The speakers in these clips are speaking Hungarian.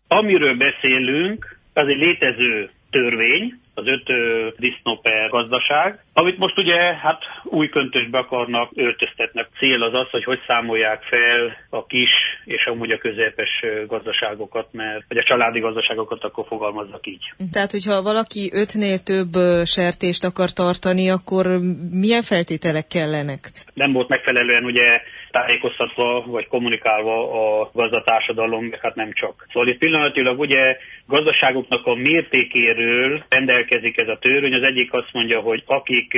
Amiről beszélünk, az egy létező törvény, az 5 disznó per gazdaság, amit most ugye új köntösbe akarnak öltöztetni. Cél az az, hogy számolják fel a kis és amúgy a közepes gazdaságokat, vagy a családi gazdaságokat, akkor fogalmazzak így. Tehát, hogyha valaki 5-nél több sertést akar tartani, akkor milyen feltételek kellenek? Nem volt megfelelően ugye tájékoztatva vagy kommunikálva a gazdatársadalom, nem csak. Szóval itt pillanatilag ugye gazdaságoknak a mértékéről rendelkezik ez a törvény. Az egyik azt mondja, hogy akik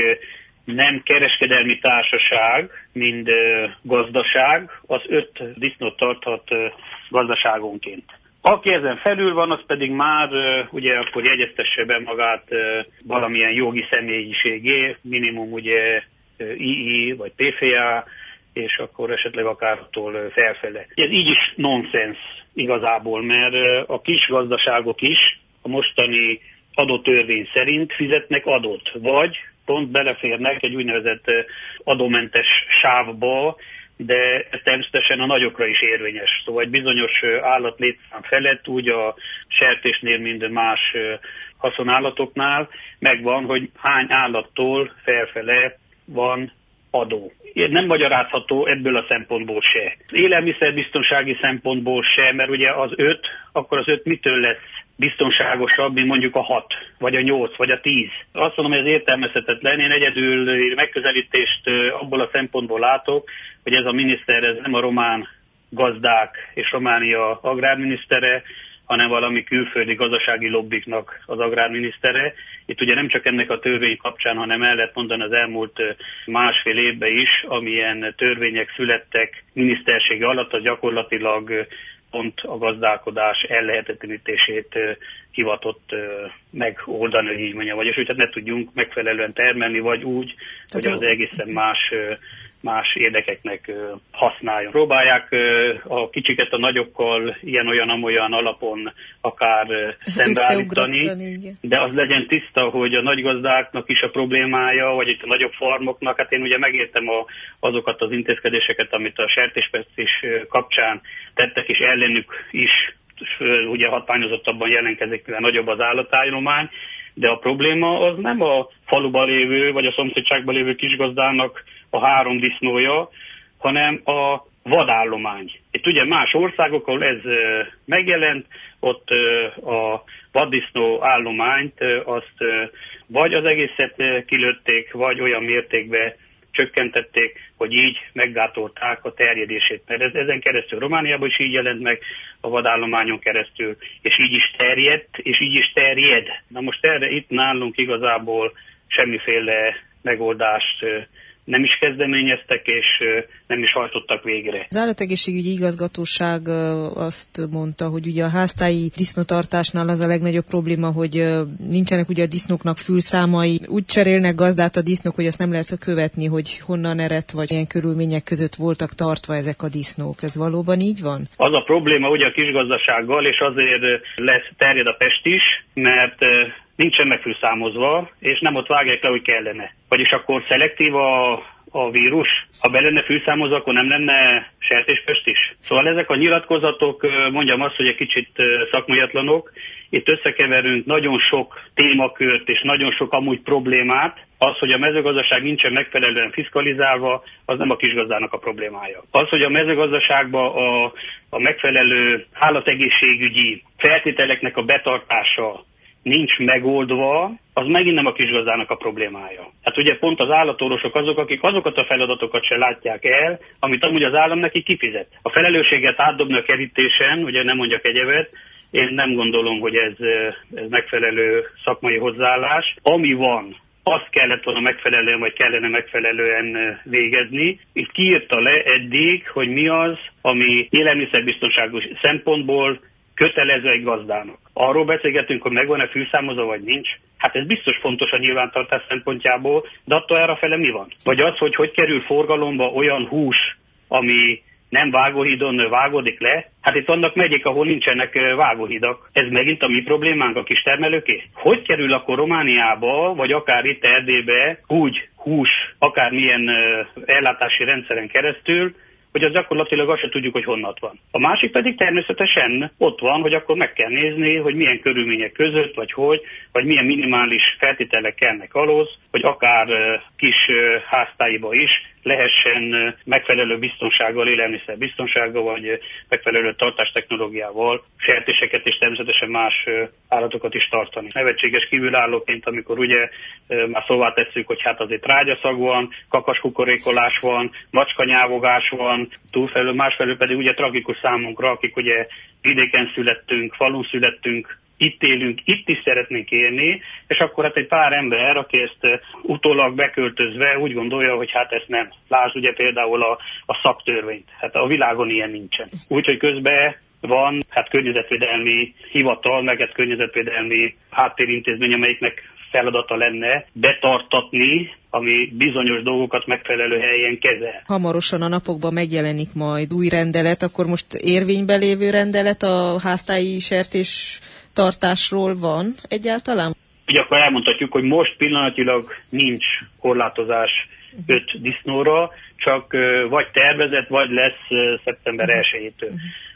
nem kereskedelmi társaság, mind gazdaság, az 5 disznót tarthat gazdaságonként. Aki ezen felül van, az pedig már ugye akkor jegyeztesse be magát valamilyen jogi személyiségé, minimum ugye II vagy PFA, és akkor esetleg akár attól felfele. Ez így is nonsens igazából, mert a kis gazdaságok is a mostani adótörvény szerint fizetnek adót, vagy pont beleférnek egy úgynevezett adómentes sávba, de ez természetesen a nagyokra is érvényes. Szóval egy bizonyos állatlétszám felett, úgy a sertésnél, mint más haszonállatoknál megvan, hogy hány állattól felfele van adó. Nem magyarázható ebből a szempontból se. Élelmiszerbiztonsági szempontból se, mert ugye az 5, akkor az 5 mitől lesz biztonságosabb, mint mondjuk a 6, vagy a 8, vagy a 10. Azt mondom, hogy ez értelmezhetetlen. Én egyedül megközelítést abból a szempontból látok, hogy ez a miniszter, ez nem a román gazdák és Románia agrárminisztere, hanem valami külföldi gazdasági lobbiknak az agrárminisztere. Itt ugye nem csak ennek a törvény kapcsán, hanem el lehet mondani az elmúlt 1,5 évben is, amilyen törvények születtek minisztersége alatt, az gyakorlatilag pont a gazdálkodás ellehetetlenítését hivatott megoldani, hogy így mondjam, vagyis úgy, ne tudjunk megfelelően termelni, vagy úgy, hogy az egészen más érdekeknek használjon. Próbálják a kicsiket a nagyokkal ilyen-olyan alapon akár szembeállítani, de az legyen tiszta, hogy a nagygazdáknak is a problémája, vagy itt a nagyobb farmoknak, én ugye megértem azokat az intézkedéseket, amit a sertéspestis kapcsán tettek, és ellenük is ugye hatványozottabban jelentkezik, mivel nagyobb az állatállomány, de a probléma az nem a faluban lévő, vagy a szomszédságban lévő kisgazdának a 3 disznója, hanem a vadállomány. Itt ugye más országok, ahol ez megjelent, ott a vaddisznó állományt azt vagy az egészet kilőtték, vagy olyan mértékben csökkentették, hogy így meggátolták a terjedését. Mert ezen keresztül Romániában is így jelent meg, a vadállományon keresztül, és így is terjedt, és így is terjed. Na most erre itt nálunk igazából semmiféle megoldást nem is kezdeményeztek, és nem is hajtottak végre. Az Állategészségügyi Igazgatóság azt mondta, hogy ugye a háztáji disznótartásnál az a legnagyobb probléma, hogy nincsenek ugye a disznóknak fülszámai. Úgy cserélnek gazdát a disznók, hogy azt nem lehet követni, hogy honnan eredt, vagy ilyen körülmények között voltak tartva ezek a disznók. Ez valóban így van? Az a probléma ugye a kisgazdasággal, és azért terjed a pest is, mert nincsen megfülszámozva, és nem ott vágják le, hogy kellene. Vagyis akkor szelektív a vírus. Ha be lenne fülszámozva, akkor nem lenne sertéspest is. Szóval ezek a nyilatkozatok, mondjam azt, hogy egy kicsit szakmaiatlanok. Itt összekeverünk nagyon sok témakört és nagyon sok amúgy problémát. Az, hogy a mezőgazdaság nincsen megfelelően fiskalizálva, az nem a kisgazdának a problémája. Az, hogy a mezőgazdaságban a megfelelő állategészségügyi feltételeknek a betartása nincs megoldva, az megint nem a kisgazdának a problémája. Hát ugye pont az állatorvosok azok, akik azokat a feladatokat se látják el, amit amúgy az állam neki kifizet. A felelősséget átdobni a kerítésen, ugye nem mondjak egyebet, én nem gondolom, hogy ez megfelelő szakmai hozzáállás. Ami van, azt kellett volna megfelelően, vagy kellene megfelelően végezni. Itt kiírta le eddig, hogy mi az, ami élelmiszerbiztonságos szempontból kötelező egy gazdának. Arról beszélgetünk, hogy megvan-e fülszámozva, vagy nincs. Hát ez biztos fontos a nyilvántartás szempontjából, de attól errefele mi van? Vagy az, hogy kerül forgalomba olyan hús, ami nem vágóhidon vágódik le. Hát itt vannak megyék, ahol nincsenek vágóhidak. Ez megint a mi problémánk, a kistermelőké. Hogy kerül akkor Romániába, vagy akár itt Erdélybe úgy hús, akármilyen ellátási rendszeren keresztül, hogy az gyakorlatilag azt se tudjuk, hogy honnan van. A másik pedig természetesen ott van, hogy akkor meg kell nézni, hogy milyen körülmények között, vagy milyen minimális feltételek kellnek ahhoz, hogy akár kis háztáiba is lehessen megfelelő biztonsággal, élelmiszerbiztonsággal, vagy megfelelő tartástechnológiával sertéseket és természetesen más állatokat is tartani. Nevetséges kívülállóként, amikor ugye már szóvá tesszük, hogy hát azért trágyaszag van, kakaskukorékolás van, macskanyávogás van, túlfelől, másfelől pedig ugye tragikus számunkra, akik ugye vidéken születtünk, falun születtünk, itt élünk, itt is szeretnénk élni, és akkor hát egy pár ember, aki ezt utólag beköltözve úgy gondolja, hogy hát ezt nem. Lásd ugye például a szaktörvényt. Hát a világon ilyen nincsen. Úgyhogy közben van hát környezetvédelmi hivatal, meg egy környezetvédelmi háttérintézmény, amelyiknek feladata lenne betartatni, ami bizonyos dolgokat megfelelő helyen kezel. Hamarosan a napokban megjelenik majd új rendelet, akkor most érvényben lévő rendelet a háztáji sertés tartásról van egyáltalán? Ugye akkor elmondhatjuk, hogy most pillanatilag nincs korlátozás 5 disznóra, csak vagy tervezett, vagy lesz szeptember 1-től.